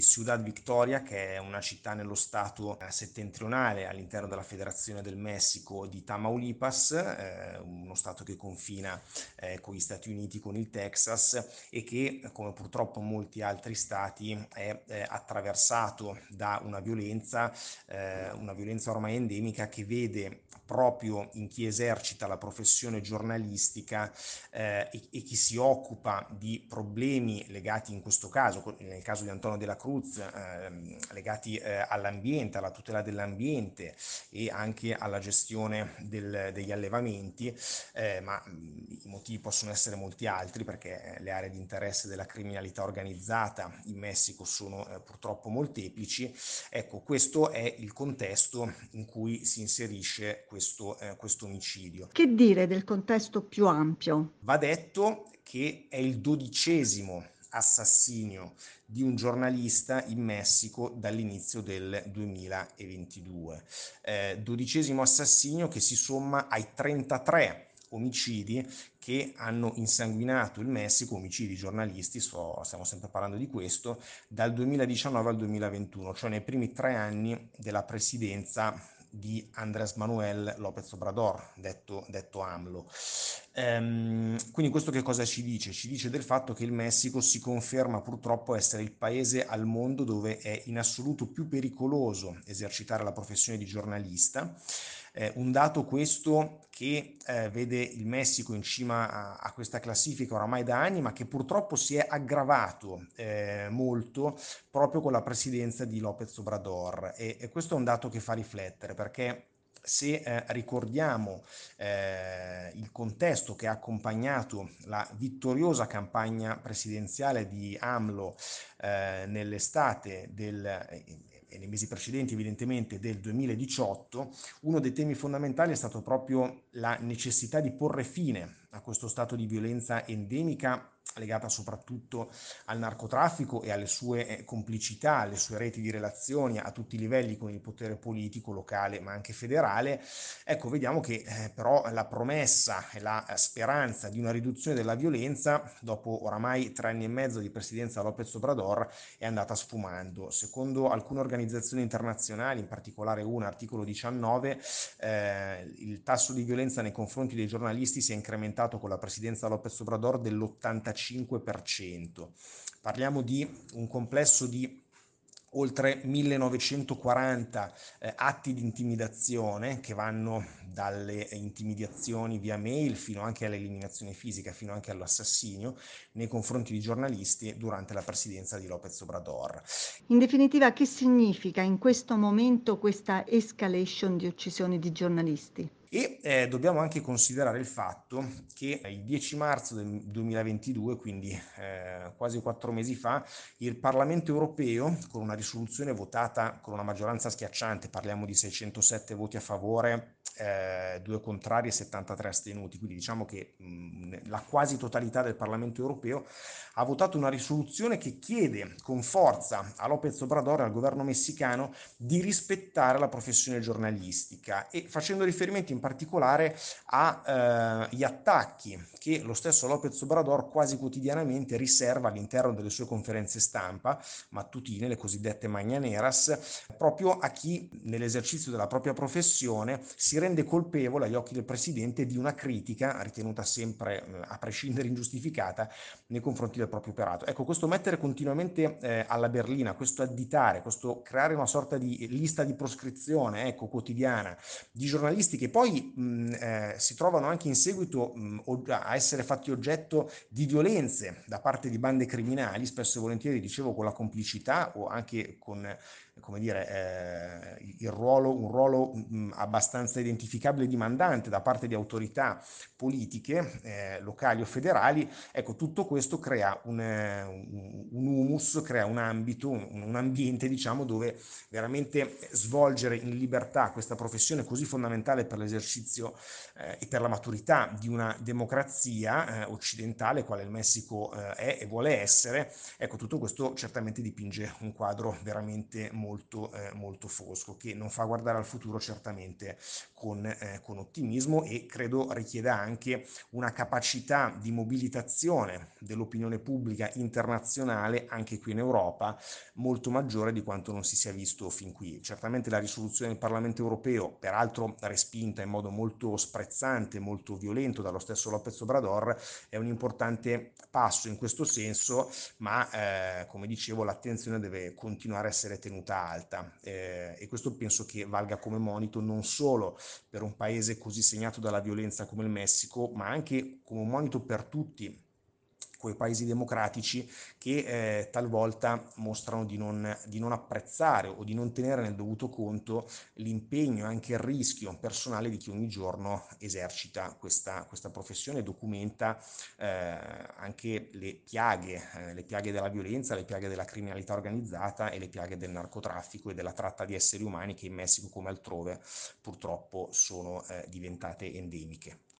Ciudad Victoria, che è una città nello stato settentrionale all'interno della Federazione del Messico di Tamaulipas, uno stato che confina con gli Stati Uniti, con il Texas, e che, come purtroppo molti altri stati, è attraversato da una violenza ormai endemica che vede proprio in chi esercita la professione giornalistica e chi si occupa di problemi legati in questo caso, nel caso di Antonio de la Cruz, legati all'ambiente, alla tutela dell'ambiente e anche alla gestione degli allevamenti, ma i motivi possono essere molti altri perché le aree di interesse della criminalità organizzata in Messico sono purtroppo molteplici. Ecco, questo è il contesto in cui si inserisce questo omicidio. Che dire del contesto più ampio? Va detto che è il 12° assassinio di un giornalista in Messico dall'inizio del 2022. 12° assassinio che si somma ai 33 omicidi che hanno insanguinato il Messico, omicidi giornalisti, stiamo sempre parlando di questo, dal 2019 al 2021, cioè nei primi 3 anni della presidenza di Andrés Manuel López Obrador, detto AMLO. Quindi questo che cosa ci dice? Ci dice del fatto che il Messico si conferma purtroppo essere il paese al mondo dove è in assoluto più pericoloso esercitare la professione di giornalista. Un dato questo che vede il Messico in cima a questa classifica oramai da anni, ma che purtroppo si è aggravato molto proprio con la presidenza di López Obrador, e questo è un dato che fa riflettere, perché se ricordiamo il contesto che ha accompagnato la vittoriosa campagna presidenziale di AMLO nell'estate e nei mesi precedenti evidentemente del 2018, uno dei temi fondamentali è stato proprio la necessità di porre fine a questo stato di violenza endemica legata soprattutto al narcotraffico e alle sue complicità, alle sue reti di relazioni a tutti i livelli con il potere politico locale ma anche federale. Ecco, vediamo che però la promessa e la speranza di una riduzione della violenza dopo oramai 3 anni e mezzo di presidenza López Obrador è andata sfumando. Secondo alcune organizzazioni internazionali, in particolare una, articolo 19, il tasso di violenza nei confronti dei giornalisti si è incrementato con la presidenza López Obrador dell'85%. Parliamo di un complesso di oltre 1940 atti di intimidazione che vanno dalle intimidazioni via mail fino anche all'eliminazione fisica, fino anche all'assassinio nei confronti di giornalisti durante la presidenza di López Obrador. In definitiva, che significa in questo momento questa escalation di uccisioni di giornalisti? E dobbiamo anche considerare il fatto che il 10 marzo del 2022, quindi quasi 4 mesi fa, il Parlamento europeo, con una risoluzione votata con una maggioranza schiacciante, parliamo di 607 voti a favore, 2 contrari e 73 astenuti, quindi diciamo che la quasi totalità del Parlamento europeo ha votato una risoluzione che chiede con forza a López Obrador e al governo messicano di rispettare la professione giornalistica, e facendo riferimento in particolare agli attacchi che lo stesso López Obrador quasi quotidianamente riserva all'interno delle sue conferenze stampa mattutine, le cosiddette mañaneras, proprio a chi nell'esercizio della propria professione si rende colpevole agli occhi del presidente di una critica ritenuta sempre a prescindere ingiustificata nei confronti del proprio operato. Ecco, questo mettere continuamente alla berlina, questo additare, questo creare una sorta di lista di proscrizione, ecco, quotidiana di giornalisti che poi si trovano anche in seguito a essere fatti oggetto di violenze da parte di bande criminali, spesso e volentieri, dicevo, con la complicità o anche con, come dire, un ruolo abbastanza identificabile di mandante da parte di autorità politiche locali o federali. Ecco, tutto questo crea un humus, crea un ambito, un ambiente, diciamo, dove veramente svolgere in libertà questa professione così fondamentale per l'esercizio e per la maturità di una democrazia occidentale, quale il Messico è e vuole essere. Ecco, tutto questo certamente dipinge un quadro veramente molto molto fosco, che non fa guardare al futuro certamente con ottimismo, e credo richieda anche una capacità di mobilitazione dell'opinione pubblica internazionale, anche qui in Europa, molto maggiore di quanto non si sia visto fin qui. Certamente la risoluzione del Parlamento europeo, peraltro respinta in modo molto sprezzante, molto violento dallo stesso López Obrador, è un importante passo in questo senso, ma come dicevo l'attenzione deve continuare a essere tenuta alta, e questo penso che valga come monito non solo per un paese così segnato dalla violenza come il Messico, ma anche come un monito per tutti quei paesi democratici che talvolta mostrano di non apprezzare o di non tenere nel dovuto conto l'impegno e anche il rischio personale di chi ogni giorno esercita questa professione e documenta anche le piaghe della violenza, le piaghe della criminalità organizzata e le piaghe del narcotraffico e della tratta di esseri umani, che in Messico come altrove purtroppo sono diventate endemiche.